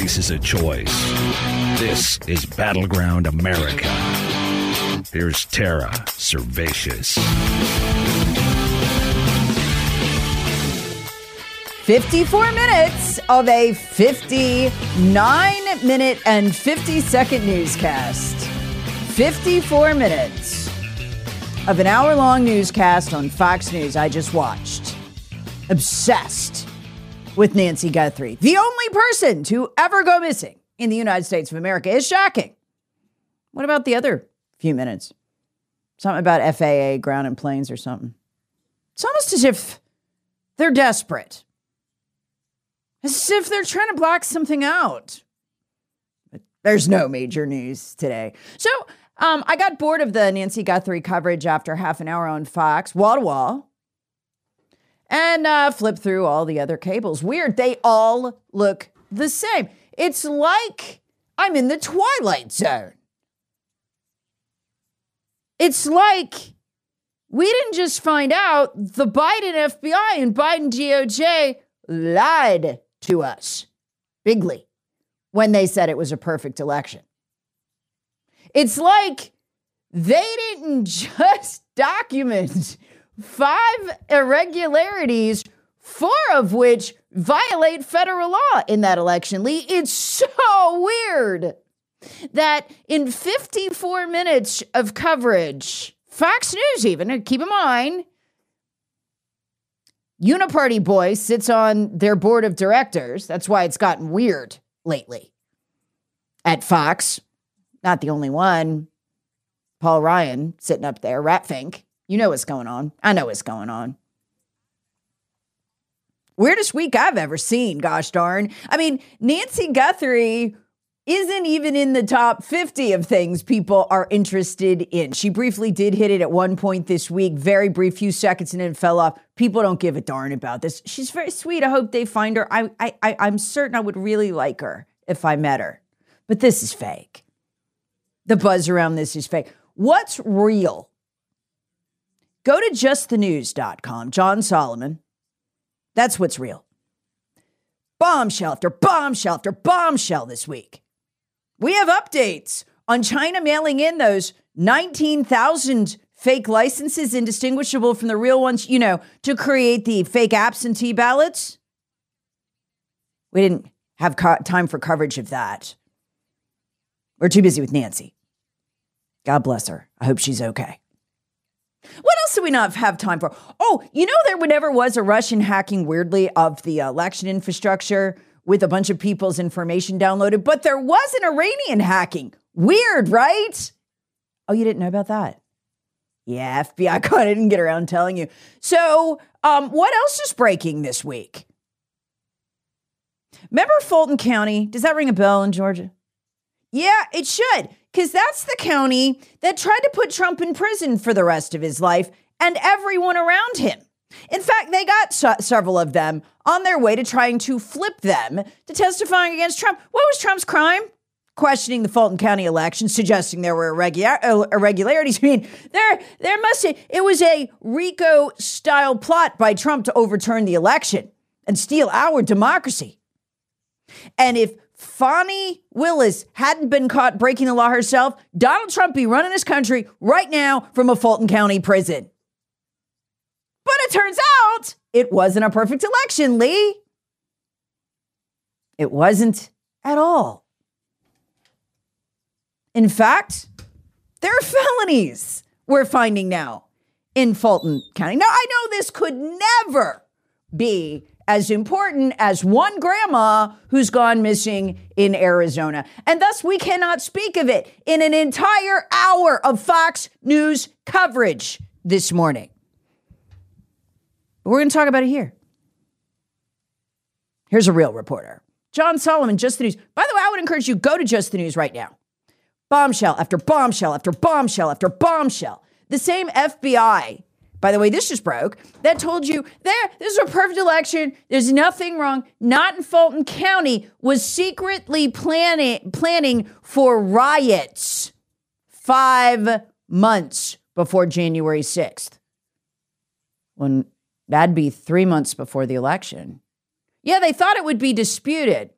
race is a choice. This is Battleground America. Here's Tara Servatius. 54 minutes of a 59-minute and 50-second newscast. 54 minutes of an hour-long newscast on Fox News I just watched. Obsessed with Nancy Guthrie. The only person to ever go missing in the United States of America is shocking. What about the other few minutes? Something about FAA, ground and planes or something. It's almost as if they're desperate. As if they're trying to block something out. But there's no major news today. So I got bored of the Nancy Guthrie coverage after half an hour on Fox, wall to wall, and flipped through all the other cables. Weird. They all look the same. It's like I'm in the Twilight Zone. It's like we didn't just find out the Biden FBI and Biden DOJ lied to us bigly when they said it was a perfect election. It's like they didn't just document 5 irregularities, 4 of which violate federal law in that election, Lee. It's so weird that in 54 minutes of coverage, Fox News even, keep in mind, Uniparty Boy sits on their board of directors. That's why it's gotten weird lately at Fox. Not the only one. Paul Ryan sitting up there, Ratfink. You know what's going on. I know what's going on. Weirdest week I've ever seen, gosh darn. I mean, Nancy Guthrie isn't even in the top 50 of things people are interested in. She briefly did hit it at one point this week, very brief, few seconds, and then it fell off. People don't give a darn about this. She's very sweet. I hope they find her. I'm certain I would really like her if I met her. But this is fake. The buzz around this is fake. What's real? Go to justthenews.com. John Solomon. That's what's real. Bombshell after bombshell after bombshell this week. We have updates on China mailing in those 19,000 fake licenses indistinguishable from the real ones, to create the fake absentee ballots. We didn't have time for coverage of that. We're too busy with Nancy. God bless her. I hope she's okay. What else do we not have time for? Oh, there never was a Russian hacking, weirdly, of the election infrastructure with a bunch of people's information downloaded, but there was an Iranian hacking. Weird, right? Oh, you didn't know about that? Yeah, FBI caught it and get around telling you. So what else is breaking this week? Remember Fulton County? Does that ring a bell in Georgia? Yeah, it should, because that's the county that tried to put Trump in prison for the rest of his life and everyone around him. In fact, they got several of them on their way to trying to flip them to testifying against Trump. What was Trump's crime? Questioning the Fulton County election, suggesting there were irregularities. I mean, it was a RICO-style plot by Trump to overturn the election and steal our democracy. And if Fani Willis hadn't been caught breaking the law herself, Donald Trump be running his country right now from a Fulton County prison. But it turns out it wasn't a perfect election, Lee. It wasn't at all. In fact, there are felonies we're finding now in Fulton County. Now, I know this could never be as important as one grandma who's gone missing in Arizona. And thus, we cannot speak of it in an entire hour of Fox News coverage this morning. But we're going to talk about it here. Here's a real reporter. John Solomon, Just the News. By the way, I would encourage you, go to Just the News right now. Bombshell after bombshell after bombshell after bombshell. The same FBI, by the way, this just broke, that told you this is a perfect election. There's nothing wrong. Not in Fulton County, was secretly planning for riots 5 months before January 6th. When that'd be 3 months before the election. Yeah, they thought it would be disputed.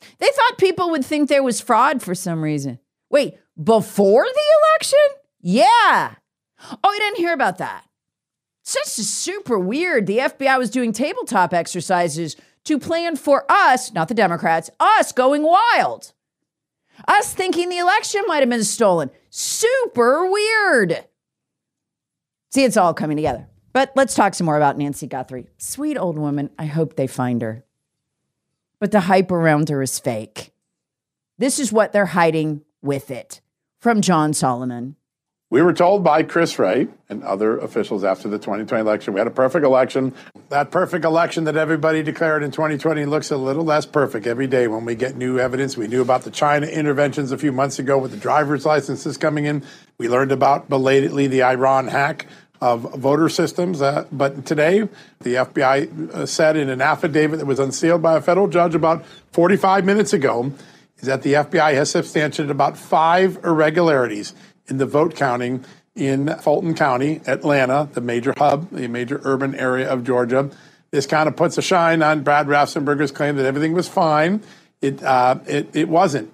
They thought people would think there was fraud for some reason. Wait, before the election? Yeah. Oh, you didn't hear about that. Such super weird. The FBI was doing tabletop exercises to plan for us, not the Democrats, us going wild. Us thinking the election might have been stolen. Super weird. See, it's all coming together. But let's talk some more about Nancy Guthrie. Sweet old woman. I hope they find her. But the hype around her is fake. This is what they're hiding with it. From John Solomon. We were told by Chris Wray and other officials after the 2020 election, we had a perfect election. That perfect election that everybody declared in 2020 looks a little less perfect every day when we get new evidence. We knew about the China interventions a few months ago with the driver's licenses coming in. We learned about belatedly the Iran hack of voter systems. But today, the FBI said in an affidavit that was unsealed by a federal judge about 45 minutes ago, is that the FBI has substantiated about 5 irregularities in the vote counting in Fulton County, Atlanta, the major hub, the major urban area of Georgia. This kind of puts a shine on Brad Raffensperger's claim that everything was fine. It wasn't.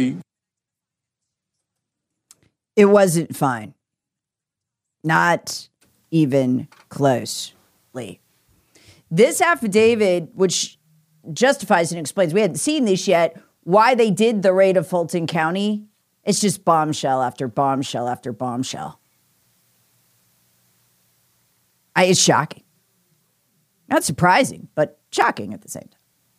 It wasn't fine. Not even closely. This affidavit, which justifies and explains, we hadn't seen this yet, why they did the raid of Fulton County. It's just bombshell after bombshell after bombshell. It's shocking. Not surprising, but shocking at the same time.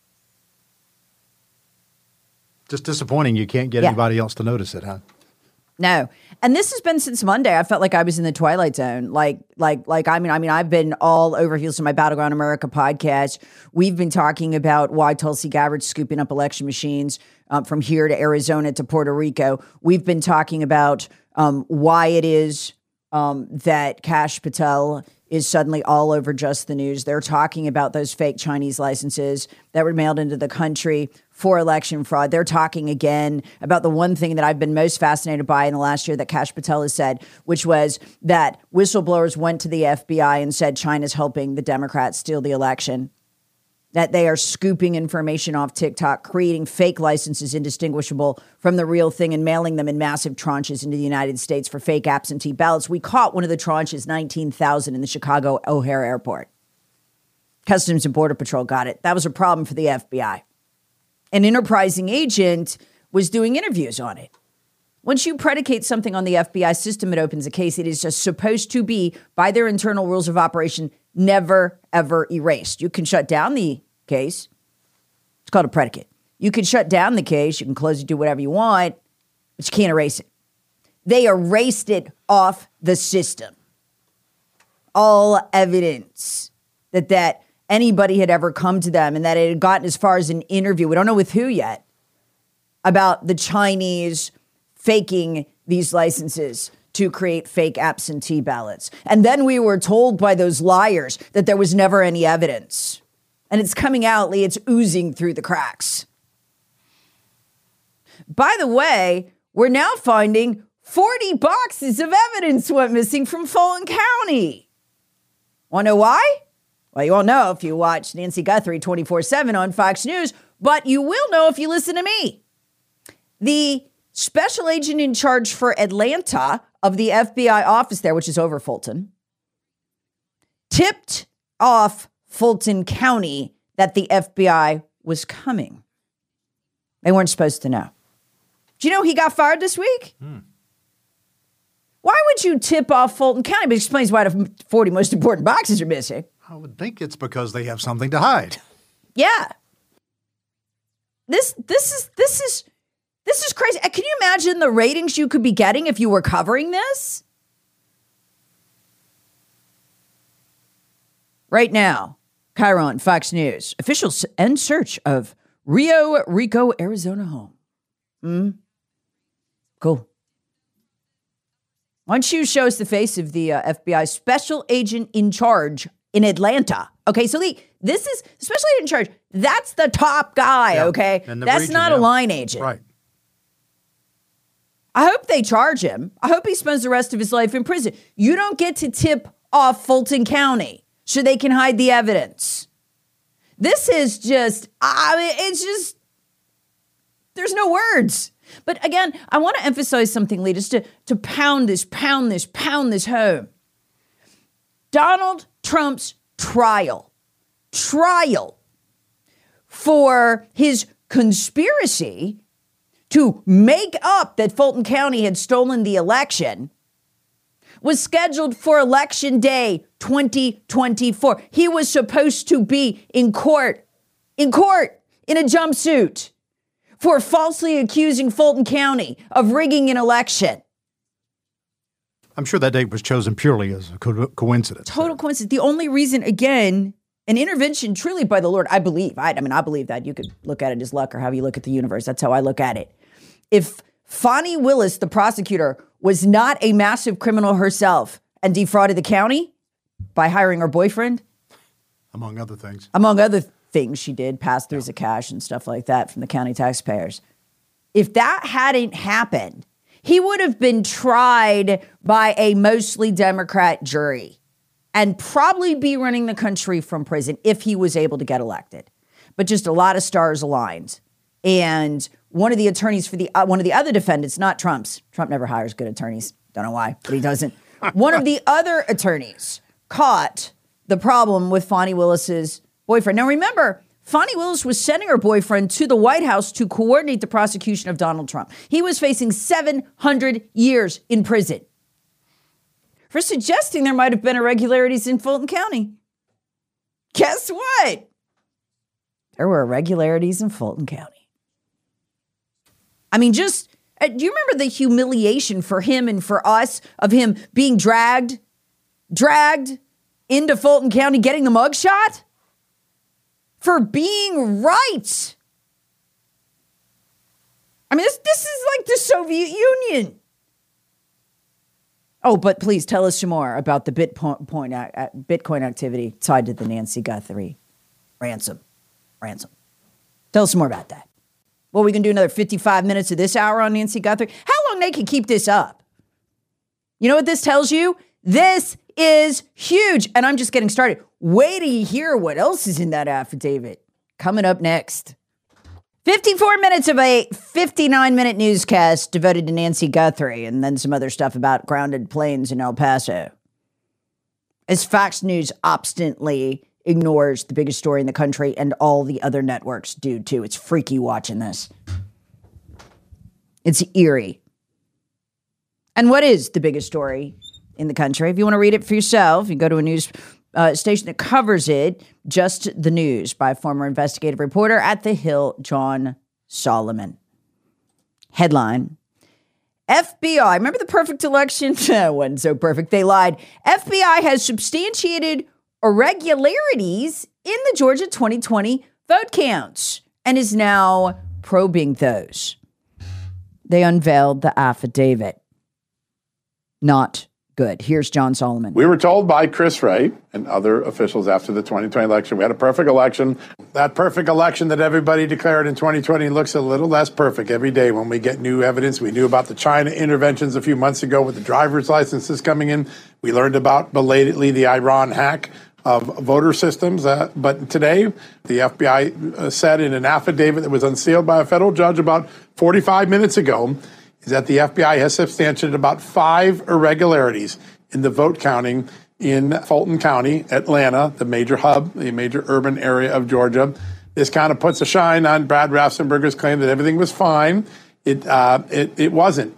Just disappointing you can't get anybody else to notice it, huh? No. And this has been since Monday. I felt like I was in the Twilight Zone. I've been all over heels in my Battleground America podcast. We've been talking about why Tulsi Gabbard's scooping up election machines from here to Arizona to Puerto Rico. We've been talking about why it is that Kash Patel is suddenly all over Just the News. They're talking about those fake Chinese licenses that were mailed into the country for election fraud. They're talking again about the one thing that I've been most fascinated by in the last year that Kash Patel has said, which was that whistleblowers went to the FBI and said China's helping the Democrats steal the election, that they are scooping information off TikTok, creating fake licenses indistinguishable from the real thing and mailing them in massive tranches into the United States for fake absentee ballots. We caught one of the tranches, 19,000 in the Chicago O'Hare Airport. Customs and Border Patrol got it. That was a problem for the FBI. An enterprising agent was doing interviews on it. Once you predicate something on the FBI system, it opens a case. It is just supposed to be, by their internal rules of operation, never, ever erased. You can shut down the case. It's called a predicate. You can shut down the case. You can close it, do whatever you want, but you can't erase it. They erased it off the system. All evidence that anybody had ever come to them and that it had gotten as far as an interview, we don't know with who yet, about the Chinese faking these licenses to create fake absentee ballots. And then we were told by those liars that there was never any evidence. And it's coming out, Lee, it's oozing through the cracks. By the way, we're now finding 40 boxes of evidence went missing from Fulton County. Want to know why? Well, you won't know if you watch Nancy Guthrie 24/7 on Fox News, but you will know if you listen to me. The special agent in charge for Atlanta of the FBI office there, which is over Fulton, tipped off Fulton County that the FBI was coming. They weren't supposed to know. Do you know he got fired this week? Why would you tip off Fulton County? But it explains why the 40 most important boxes are missing. I would think it's because they have something to hide. Yeah. This is crazy. Can you imagine the ratings you could be getting if you were covering this? Right now, Chiron, Fox News, officials end search of Rio Rico, Arizona home. Cool. Why don't you show us the face of the FBI special agent in charge in Atlanta? Okay, so this is special agent in charge. That's the top guy, okay? That's region, not a line agent. Right. I hope they charge him. I hope he spends the rest of his life in prison. You don't get to tip off Fulton County so they can hide the evidence. This is just, There's no words. But again, I want to emphasize something, Lee, just to pound this home. Donald Trump's trial for his conspiracy to make up that Fulton County had stolen the election was scheduled for Election Day 2024. He was supposed to be in court in a jumpsuit for falsely accusing Fulton County of rigging an election. I'm sure that date was chosen purely as a coincidence. Total coincidence. The only reason, again, an intervention truly by the Lord, I believe. I believe that. You could look at it as luck or how you look at the universe. That's how I look at it. If Fani Willis, the prosecutor, was not a massive criminal herself and defrauded the county by hiring her boyfriend. Among other things. Among other things she did, pass-throughs of cash and stuff like that from the county taxpayers. If that hadn't happened, he would have been tried by a mostly Democrat jury and probably be running the country from prison if he was able to get elected. But just a lot of stars aligned. And one of the attorneys for one of the other defendants, not Trump's. Trump never hires good attorneys. Don't know why, but he doesn't. One of the other attorneys caught the problem with Fani Willis's boyfriend. Now remember, Fani Willis was sending her boyfriend to the White House to coordinate the prosecution of Donald Trump. He was facing 700 years in prison for suggesting there might have been irregularities in Fulton County. Guess what? There were irregularities in Fulton County. I mean, do you remember the humiliation for him and for us of him being dragged into Fulton County, getting the mugshot for being right? I mean, this is like the Soviet Union. Oh, but please tell us some more about the Bitcoin activity tied to the Nancy Guthrie ransom. Tell us some more about that. Well, we can do another 55 minutes of this hour on Nancy Guthrie. How long they can keep this up? You know what this tells you? This is huge. And I'm just getting started. Wait till you hear what else is in that affidavit. Coming up next. 54 minutes of a 59-minute newscast devoted to Nancy Guthrie and then some other stuff about grounded planes in El Paso. As Fox News obstinately ignores the biggest story in the country, and all the other networks do too. It's freaky watching this. It's eerie. And what is the biggest story in the country? If you want to read it for yourself, you go to a news station that covers it, Just the News, by former investigative reporter at The Hill, John Solomon. Headline: FBI, remember the perfect election? It wasn't so perfect. They lied. FBI has substantiated irregularities in the Georgia 2020 vote counts and is now probing those. They unveiled the affidavit. Not good. Here's John Solomon. We were told by Chris Wright and other officials after the 2020 election, we had a perfect election. That perfect election that everybody declared in 2020 looks a little less perfect every day when we get new evidence. We knew about the China interventions a few months ago with the driver's licenses coming in. We learned about belatedly the Iran hack of voter systems. But today, the FBI said in an affidavit that was unsealed by a federal judge about 45 minutes ago, is that the FBI has substantiated about 5 irregularities in the vote counting in Fulton County, Atlanta, the major hub, the major urban area of Georgia. This kind of puts a shine on Brad Raffensperger's claim that everything was fine. It wasn't.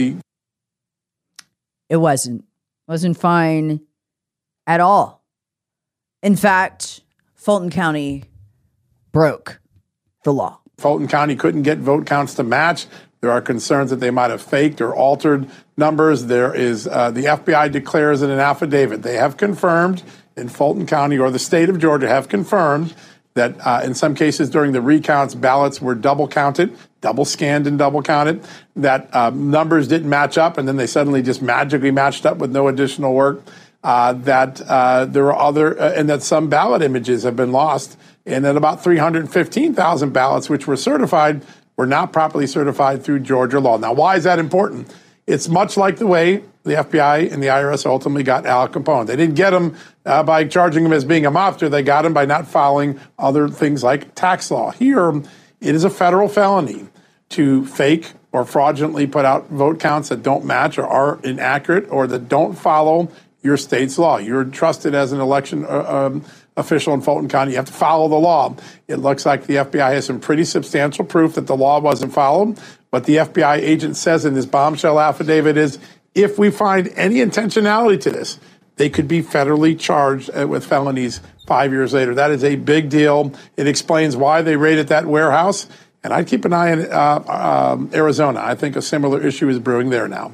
It wasn't fine at all. In fact, Fulton County broke the law. Fulton County couldn't get vote counts to match. There are concerns that they might have faked or altered numbers. There is the FBI declares in an affidavit they have confirmed in Fulton County, or the state of Georgia have confirmed that in some cases during the recounts, ballots were double counted, double scanned and double counted, that numbers didn't match up, and then they suddenly just magically matched up with no additional work. That there are other, and that some ballot images have been lost, and that about 315,000 ballots, which were certified, were not properly certified through Georgia law. Now, why is that important? It's much like the way the FBI and the IRS ultimately got Al Capone. They didn't get him by charging him as being a mobster. They got him by not following other things like tax law. Here, it is a federal felony to fake or fraudulently put out vote counts that don't match or are inaccurate or that don't follow your state's law. You're trusted as an election official in Fulton County. You have to follow the law. It looks like the FBI has some pretty substantial proof that the law wasn't followed. What the FBI agent says in this bombshell affidavit is, if we find any intentionality to this, they could be federally charged with felonies 5 years later. That is a big deal. It explains why they raided that warehouse. And I'd keep an eye on Arizona. I think a similar issue is brewing there now.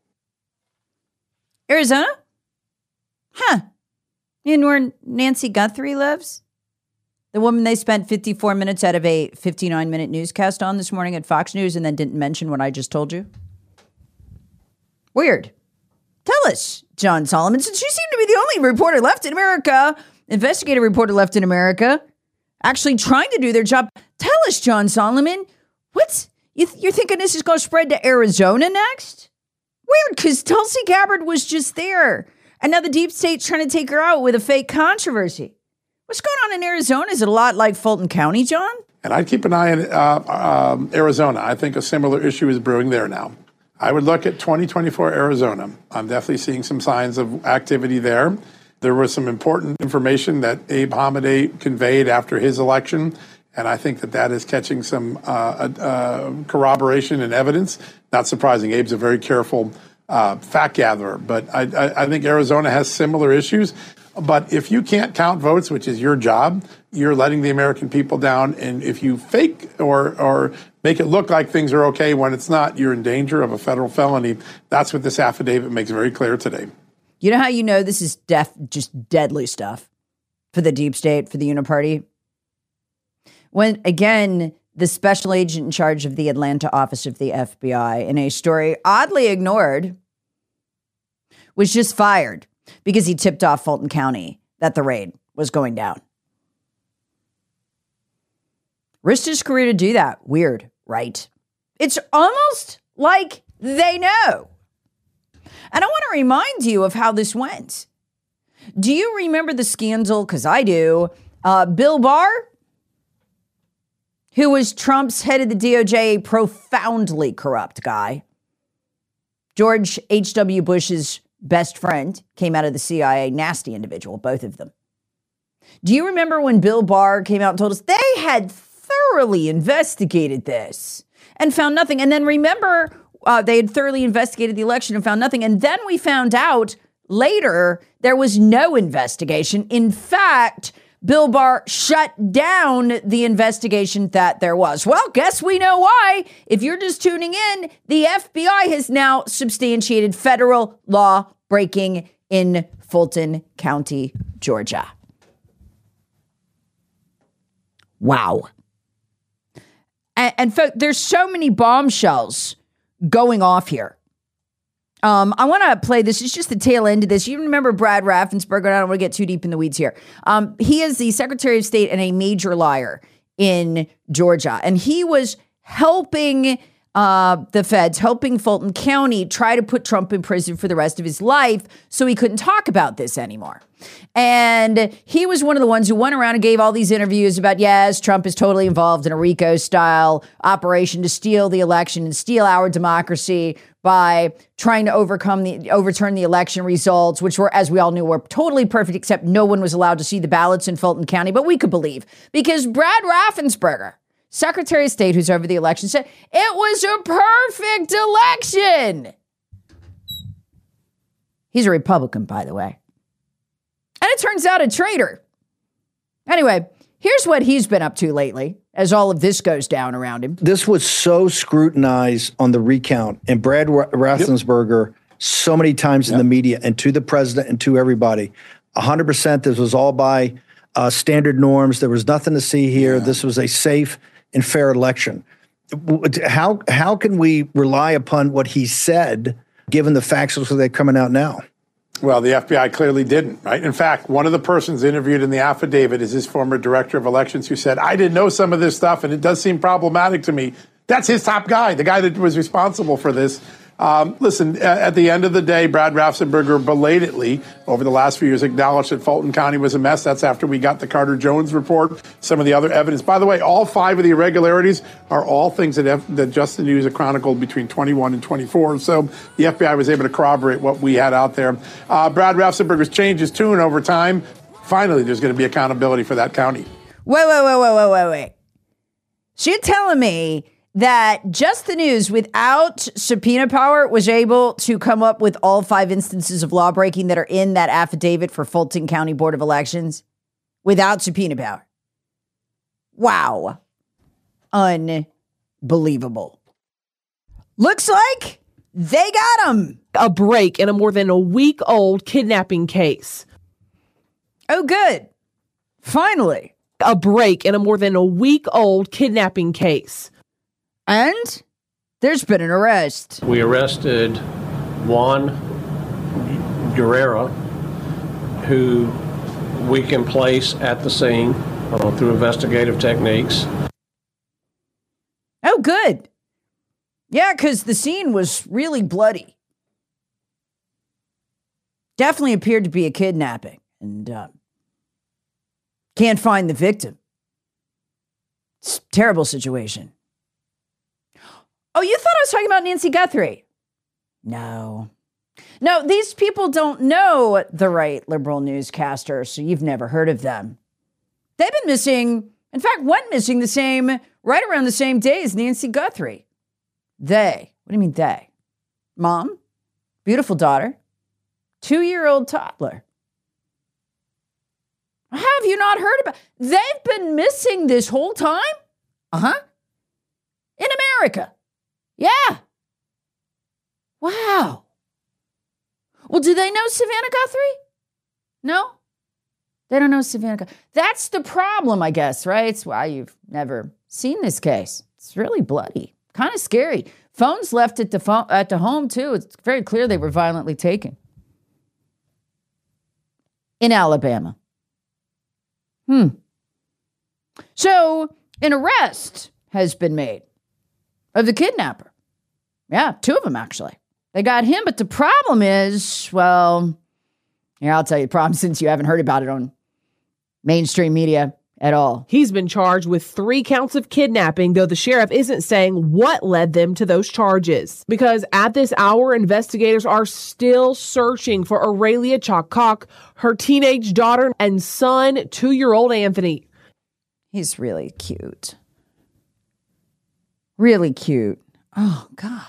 Arizona? Huh. You know where Nancy Guthrie lives? The woman they spent 54 minutes out of a 59-minute newscast on this morning at Fox News and then didn't mention what I just told you? Weird. Tell us, John Solomon, since you seem to be the only reporter left in America, investigative reporter left in America, actually trying to do their job. Tell us, John Solomon, you're thinking this is going to spread to Arizona next? Weird, because Tulsi Gabbard was just there. And now the deep state's trying to take her out with a fake controversy. What's going on in Arizona? Is it a lot like Fulton County, John? And I'd keep an eye on Arizona. I think a similar issue is brewing there now. I would look at 2024 Arizona. I'm definitely seeing some signs of activity there. There was some important information that Abe Hamadeh conveyed after his election, and I think that is catching some corroboration and evidence. Not surprising. Abe's a very careful fact gatherer, but I think Arizona has similar issues. But if you can't count votes, which is your job, you're letting the American people down. And if you fake or make it look like things are okay when it's not, you're in danger of a federal felony. That's what this affidavit makes very clear today. You know how you know this is just deadly stuff for the deep state, for the Uniparty? When, again, the special agent in charge of the Atlanta office of the FBI, in a story oddly ignored, was just fired because he tipped off Fulton County that the raid was going down. Risked his career to do that. Weird, right? It's almost like they know. And I want to remind you of how this went. Do you remember the scandal? Because I do. Bill Barr, who was Trump's head of the DOJ, a profoundly corrupt guy. George H.W. Bush's best friend came out of the CIA, nasty individual, both of them. Do you remember when Bill Barr came out and told us they had thoroughly investigated this and found nothing? And then remember, they had thoroughly investigated the election and found nothing. And then we found out later there was no investigation. In fact, Bill Barr shut down the investigation that there was. Well, guess we know why. If you're just tuning in, the FBI has now substantiated federal law breaking in Fulton County, Georgia. Wow. And folks, there's so many bombshells going off here. I want to play this. It's just the tail end of this. You remember Brad Raffensperger? I don't want to get too deep in the weeds here. He is the Secretary of State and a major liar in Georgia. And he was helping the feds, helping Fulton County try to put Trump in prison for the rest of his life so he couldn't talk about this anymore. And he was one of the ones who went around and gave all these interviews about, yes, Trump is totally involved in a RICO-style operation to steal the election and steal our democracy by trying to overturn the election results, which were, as we all knew, were totally perfect, except no one was allowed to see the ballots in Fulton County. But we could believe, because Brad Raffensperger, Secretary of State who's over the election, said it was a perfect election. He's a Republican, by the way. And it turns out a traitor. Anyway, here's what he's been up to lately as all of this goes down around him. This was so scrutinized on the recount, and Brad Raffensperger so many times in the media and to the president and to everybody. 100%, this was all by standard norms. There was nothing to see here. This was a safe and fair election. How can we rely upon what he said, given the facts that are coming out now? Well, the FBI clearly didn't, right? In fact, one of the persons interviewed in the affidavit is his former director of elections who said, I didn't know some of this stuff, and it does seem problematic to me. That's his top guy, the guy that was responsible for this. Listen, at the end of the day, Brad Raffensperger belatedly, over the last few years, acknowledged that Fulton County was a mess. That's after we got the Carter Jones report, some of the other evidence. By the way, all 5 of the irregularities are all things that Just the News had chronicled between 21 and 24. So the FBI was able to corroborate what we had out there. Brad Raffensperger's changed his tune over time. Finally, there's going to be accountability for that county. Wait. So you're telling me that Just the News, without subpoena power, was able to come up with all 5 instances of law breaking that are in that affidavit for Fulton County Board of Elections without subpoena power? Wow. Unbelievable. Looks like they got him. A break in a more than a week-old kidnapping case. Oh, good. Finally. A break in a more than a week-old kidnapping case. And there's been an arrest. We arrested Juan Guerrero, who we can place at the scene through investigative techniques. Oh, good. Yeah, because the scene was really bloody. Definitely appeared to be a kidnapping. And can't find the victim. It's a terrible situation. Oh, you thought I was talking about Nancy Guthrie? No, these people don't know the right liberal newscasters, so you've never heard of them. They've been missing, in fact, went missing right around the same day as Nancy Guthrie. They, what do you mean they? Mom, beautiful daughter, 2-year-old toddler. How have you not heard about? They've been missing this whole time? In America. Yeah. Wow. Well, do they know Savannah Guthrie? No? They don't know Savannah Guthrie. That's the problem, I guess, right? It's why you've never seen this case. It's really bloody. Kind of scary. Phones left at the home, too. It's very clear they were violently taken. In Alabama. So, an arrest has been made of the kidnapper. Yeah, 2 of them, actually. They got him, but the problem is, well, here, I'll tell you the problem since you haven't heard about it on mainstream media at all. He's been charged with 3 counts of kidnapping, though the sheriff isn't saying what led them to those charges. Because at this hour, investigators are still searching for Aurelia Chakak, her teenage daughter and son, 2-year-old Anthony. He's really cute. Really cute. Oh, God.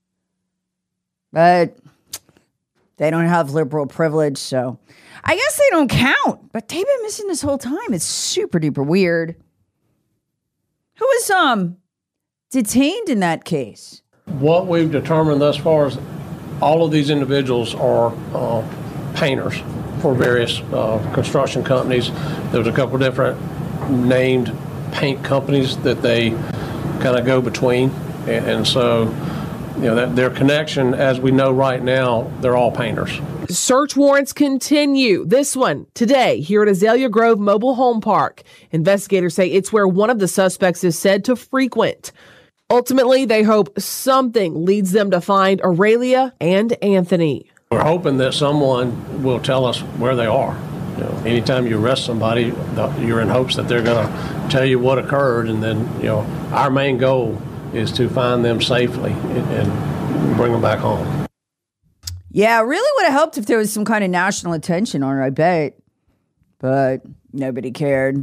But they don't have liberal privilege, so I guess they don't count. But they've been missing this whole time. It's super duper weird. Who was detained in that case? What we've determined thus far is all of these individuals are painters for various construction companies. There's a couple different named paint companies that they kind of go between, and so that their connection, as we know right now, they're all painters. Search warrants continue. This one today here at Azalea Grove Mobile Home Park. Investigators say it's where one of the suspects is said to frequent. Ultimately, they hope something leads them to find Aurelia and Anthony. We're hoping that someone will tell us where they are. Anytime you arrest somebody, you're in hopes that they're going to tell you what occurred, and then our main goal is to find them safely and bring them back home. Yeah, it really would have helped if there was some kind of national attention on it, I bet. But nobody cared.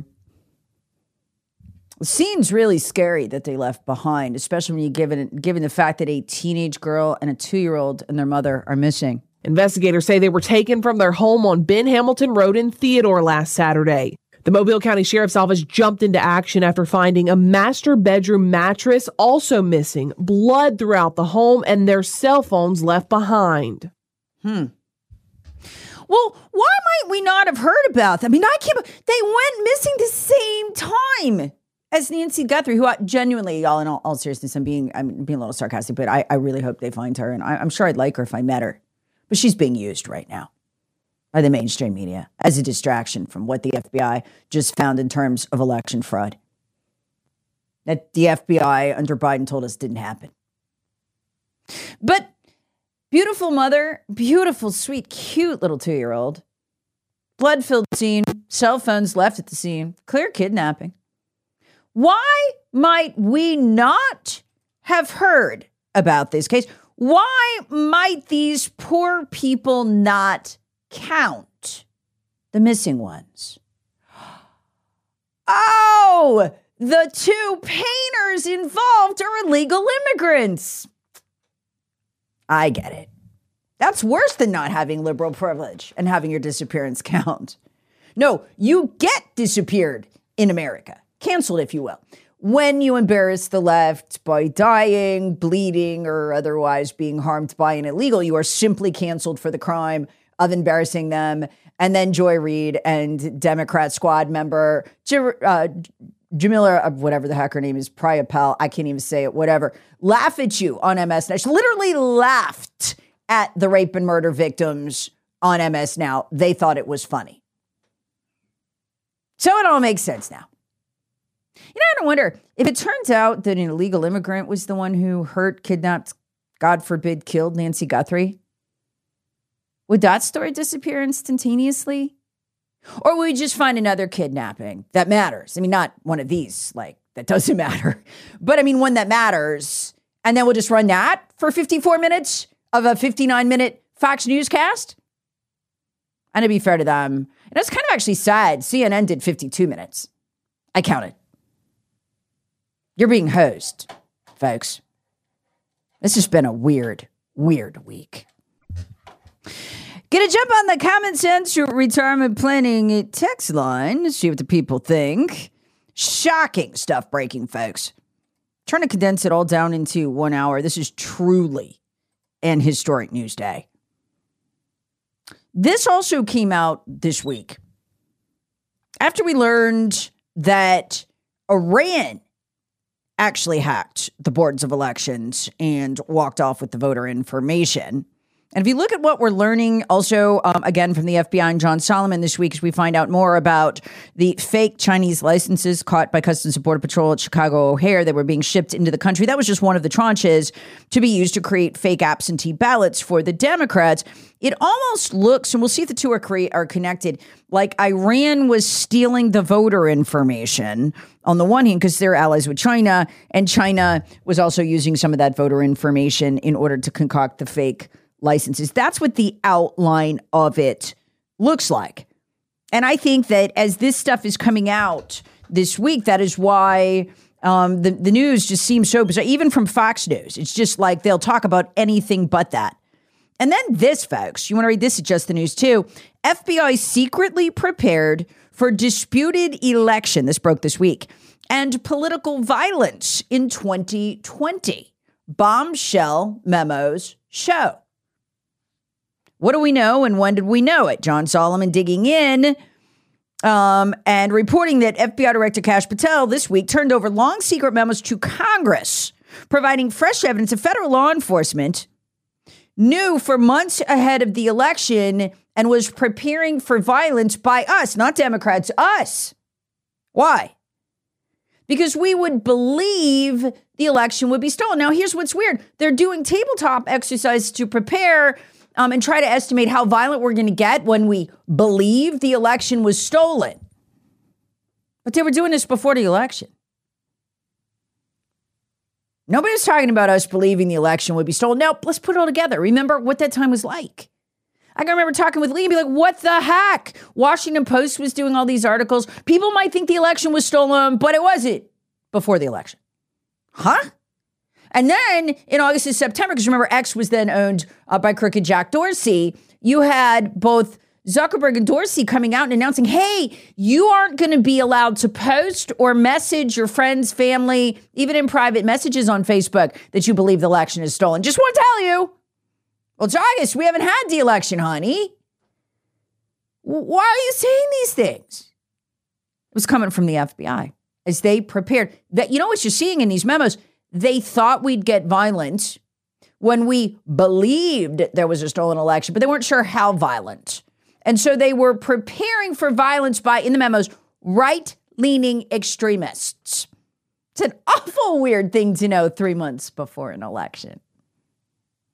It seems really scary that they left behind, especially when given the fact that a teenage girl and a 2-year-old and their mother are missing. Investigators say they were taken from their home on Ben Hamilton Road in Theodore last Saturday. The Mobile County Sheriff's Office jumped into action after finding a master bedroom mattress also missing, blood throughout the home, and their cell phones left behind. Well, why might we not have heard about them? I mean, they went missing the same time as Nancy Guthrie, who genuinely, y'all, in all seriousness, I'm being a little sarcastic, but I really hope they find her, and I'm sure I'd like her if I met her. But she's being used right now by the mainstream media as a distraction from what the FBI just found in terms of election fraud. That the FBI under Biden told us didn't happen. But Beautiful mother, beautiful, sweet, cute little 2-year-old. Blood-filled scene, cell phones left at the scene, clear kidnapping. Why might we not have heard about this case? Why might these poor people not count? The missing ones. Oh, the 2 painters involved are illegal immigrants. I get it. That's worse than not having liberal privilege and having your disappearance count. No, you get disappeared in America, canceled, if you will, when you embarrass the left by dying, bleeding, or otherwise being harmed by an illegal. You are simply canceled for the crime of embarrassing them. And then Joy Reid and Democrat squad member Jamila, whatever the heck her name is, Prayapal, I can't even say it, whatever, laugh at you on MS Now. She literally laughed at the rape and murder victims on MS Now. They thought it was funny. So it all makes sense now. You know, I wonder if it turns out that an illegal immigrant was the one who hurt, kidnapped, God forbid, killed Nancy Guthrie. Would that story disappear instantaneously? Or would we just find another kidnapping that matters? I mean, not one of these, like, that doesn't matter. But I mean, one that matters. And then we'll just run that for 54 minutes of a 59-minute Fox newscast? And to be fair to them, and it's kind of actually sad. CNN did 52 minutes. I counted. You're being hosed, folks. This has been a weird, weird week. Gonna jump on the common sense retirement planning text line, see what the people think. Shocking stuff breaking, folks. Trying to condense it all down into 1 hour. This is truly an historic news day. This also came out this week after we learned that Iran actually hacked the boards of elections and walked off with the voter information. And if you look at what we're learning also, again, from the FBI and John Solomon this week, as we find out more about the fake Chinese licenses caught by Customs and Border Patrol at Chicago O'Hare that were being shipped into the country. That was just one of the tranches to be used to create fake absentee ballots for the Democrats. It almost looks, and we'll see if the two are connected, like Iran was stealing the voter information on the one hand because they're allies with China, and China was also using some of that voter information in order to concoct the fake licenses. That's what the outline of it looks like. And I think that as this stuff is coming out this week, that is why the news just seems so bizarre. Even from Fox News, it's just like they'll talk about anything but that. And then this, folks, you want to read this at Just the News too. FBI secretly prepared for disputed election. This broke this week. And political violence in 2020. Bombshell memos show. What do we know and when did we know it? John Solomon digging in and reporting that FBI Director Kash Patel this week turned over long secret memos to Congress, providing fresh evidence of federal law enforcement knew for months ahead of the election and was preparing for violence by us, not Democrats, us. Why? Because we would believe the election would be stolen. Now, here's what's weird. They're doing tabletop exercises to prepare and try to estimate how violent we're going to get when we believe the election was stolen. But they were doing this before the election. Nobody was talking about us believing the election would be stolen. Now, let's put it all together. Remember what that time was like. I can remember talking with Lee and be like, what the heck? Washington Post was doing all these articles. People might think the election was stolen, but it wasn't before the election. Huh? And then in August and September, because remember, X was then owned by crooked Jack Dorsey, you had both Zuckerberg and Dorsey coming out and announcing, hey, you aren't going to be allowed to post or message your friends, family, even in private messages on Facebook that you believe the election is stolen. Just want to tell you. Well, it's August. We haven't had the election, honey. Why are you saying these things? It was coming from the FBI as they prepared. That, you know what you're seeing in these memos? They thought we'd get violent when we believed there was a stolen election, but they weren't sure how violent. And so they were preparing for violence by, in the memos, right-leaning extremists. It's an awful weird thing to know 3 months before an election.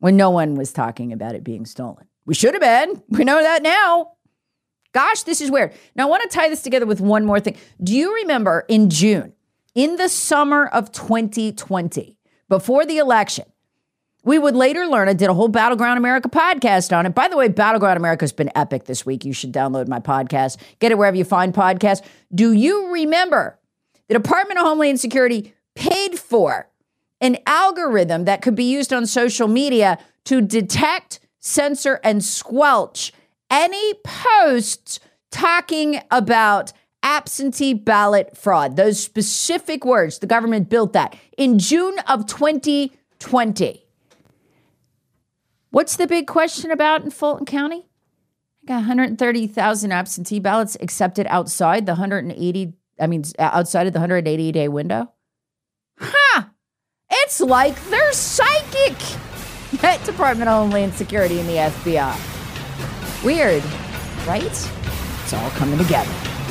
when no one was talking about it being stolen. We should have been. We know that now. Gosh, this is weird. Now, I want to tie this together with one more thing. Do you remember in June, in the summer of 2020, before the election, we would later learn, I did a whole Battleground America podcast on it. By the way, Battleground America has been epic this week. You should download my podcast. Get it wherever you find podcasts. Do you remember the Department of Homeland Security paid for an algorithm that could be used on social media to detect, censor, and squelch any posts talking about absentee ballot fraud? Those specific words, the government built that in June of 2020. What's the big question about in Fulton County? I got 130,000 absentee ballots accepted outside the outside of the 180-day window. Huh. It's like they're psychic at Department of Homeland Security and the FBI. Weird, right? It's all coming together.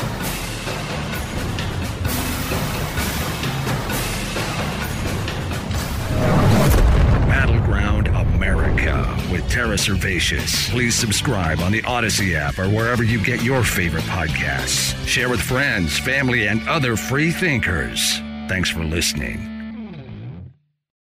Battleground America with Tara Servatius. Please subscribe on the Odyssey app or wherever you get your favorite podcasts. Share with friends, family, and other free thinkers. Thanks for listening.